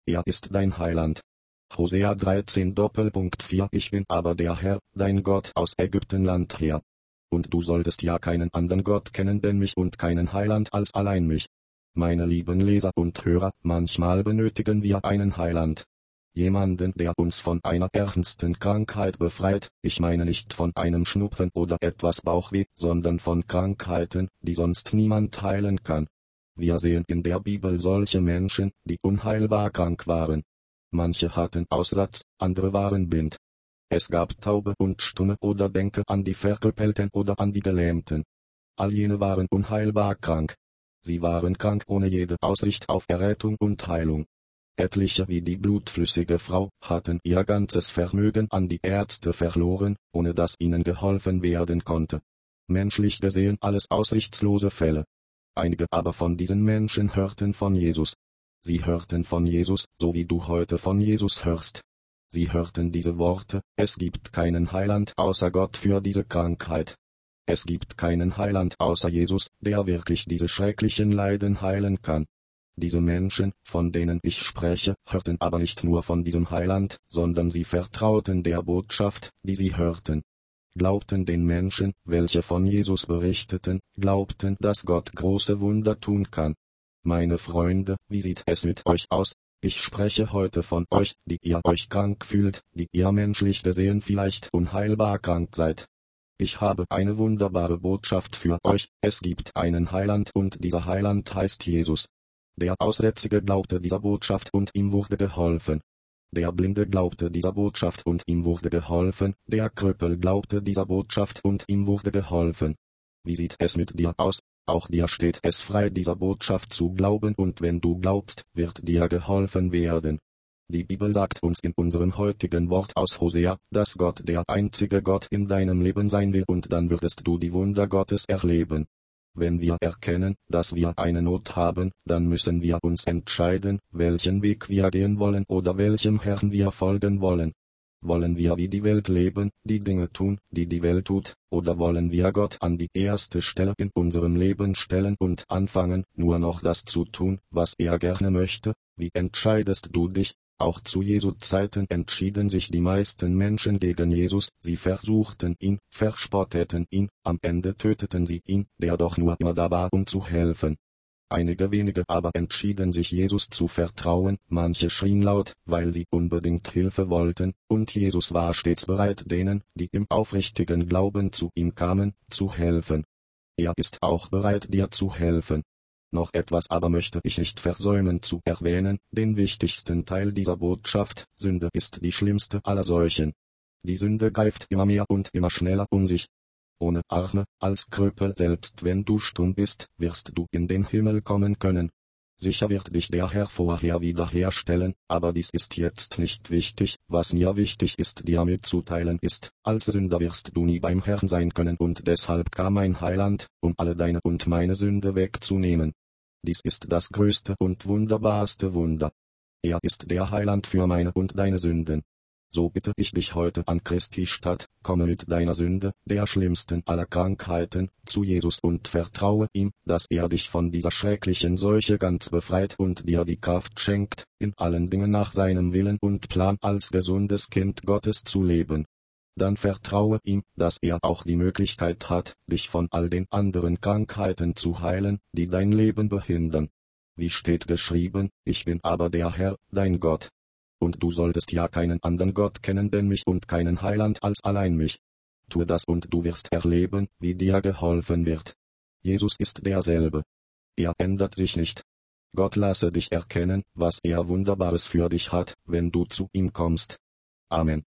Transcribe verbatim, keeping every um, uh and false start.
Er ist dein Heiland. Hosea dreizehn Doppelpunkt vier Ich bin aber der Herr, dein Gott aus Ägyptenland her. Und du solltest ja keinen anderen Gott kennen denn mich und keinen Heiland als allein mich. Meine lieben Leser und Hörer, manchmal benötigen wir einen Heiland. Jemanden, der uns von einer ernsten Krankheit befreit, ich meine nicht von einem Schnupfen oder etwas Bauchweh, sondern von Krankheiten, die sonst niemand heilen kann. Wir sehen in der Bibel solche Menschen, die unheilbar krank waren. Manche hatten Aussatz, andere waren blind. Es gab Taube und Stumme oder denke an die Verkrüppelten oder an die Gelähmten. All jene waren unheilbar krank. Sie waren krank ohne jede Aussicht auf Errettung und Heilung. Etliche wie die blutflüssige Frau hatten ihr ganzes Vermögen an die Ärzte verloren, ohne dass ihnen geholfen werden konnte. Menschlich gesehen alles aussichtslose Fälle. Einige aber von diesen Menschen hörten von Jesus. Sie hörten von Jesus, so wie du heute von Jesus hörst. Sie hörten diese Worte: Es gibt keinen Heiland außer Gott für diese Krankheit. Es gibt keinen Heiland außer Jesus, der wirklich diese schrecklichen Leiden heilen kann. Diese Menschen, von denen ich spreche, hörten aber nicht nur von diesem Heiland, sondern sie vertrauten der Botschaft, die sie hörten. Glaubten den Menschen, welche von Jesus berichteten, glaubten, dass Gott große Wunder tun kann. Meine Freunde, wie sieht es mit euch aus? Ich spreche heute von euch, die ihr euch krank fühlt, die ihr menschlich gesehen vielleicht unheilbar krank seid. Ich habe eine wunderbare Botschaft für euch: Es gibt einen Heiland und dieser Heiland heißt Jesus. Der Aussätzige glaubte dieser Botschaft und ihm wurde geholfen. Der Blinde glaubte dieser Botschaft und ihm wurde geholfen, der Krüppel glaubte dieser Botschaft und ihm wurde geholfen. Wie sieht es mit dir aus? Auch dir steht es frei, dieser Botschaft zu glauben, und wenn du glaubst, wird dir geholfen werden. Die Bibel sagt uns in unserem heutigen Wort aus Hosea, dass Gott der einzige Gott in deinem Leben sein will, und dann würdest du die Wunder Gottes erleben. Wenn wir erkennen, dass wir eine Not haben, dann müssen wir uns entscheiden, welchen Weg wir gehen wollen oder welchem Herrn wir folgen wollen. Wollen wir wie die Welt leben, die Dinge tun, die die Welt tut, oder wollen wir Gott an die erste Stelle in unserem Leben stellen und anfangen, nur noch das zu tun, was er gerne möchte? Wie entscheidest du dich? Auch zu Jesu Zeiten entschieden sich die meisten Menschen gegen Jesus, sie versuchten ihn, verspotteten ihn, am Ende töteten sie ihn, der doch nur immer da war, um zu helfen. Einige wenige aber entschieden sich Jesus zu vertrauen, manche schrien laut, weil sie unbedingt Hilfe wollten, und Jesus war stets bereit, denen, die im aufrichtigen Glauben zu ihm kamen, zu helfen. Er ist auch bereit, dir zu helfen. Noch etwas aber möchte ich nicht versäumen zu erwähnen, den wichtigsten Teil dieser Botschaft: Sünde ist die schlimmste aller Seuchen. Die Sünde greift immer mehr und immer schneller um sich. Ohne Arme, als Krüppel, selbst wenn du stumm bist, wirst du in den Himmel kommen können. Sicher wird dich der Herr vorher wiederherstellen, aber dies ist jetzt nicht wichtig. Was mir wichtig ist, dir mitzuteilen ist: Als Sünder wirst du nie beim Herrn sein können, und deshalb kam ein Heiland, um alle deine und meine Sünde wegzunehmen. Dies ist das größte und wunderbarste Wunder. Er ist der Heiland für meine und deine Sünden. So bitte ich dich heute an Christi statt, komme mit deiner Sünde, der schlimmsten aller Krankheiten, zu Jesus und vertraue ihm, dass er dich von dieser schrecklichen Seuche ganz befreit und dir die Kraft schenkt, in allen Dingen nach seinem Willen und Plan als gesundes Kind Gottes zu leben. Dann vertraue ihm, dass er auch die Möglichkeit hat, dich von all den anderen Krankheiten zu heilen, die dein Leben behindern. Wie steht geschrieben: Ich bin aber der Herr, dein Gott. Und du solltest ja keinen anderen Gott kennen denn mich und keinen Heiland als allein mich. Tue das und du wirst erleben, wie dir geholfen wird. Jesus ist derselbe. Er ändert sich nicht. Gott lasse dich erkennen, was er Wunderbares für dich hat, wenn du zu ihm kommst. Amen.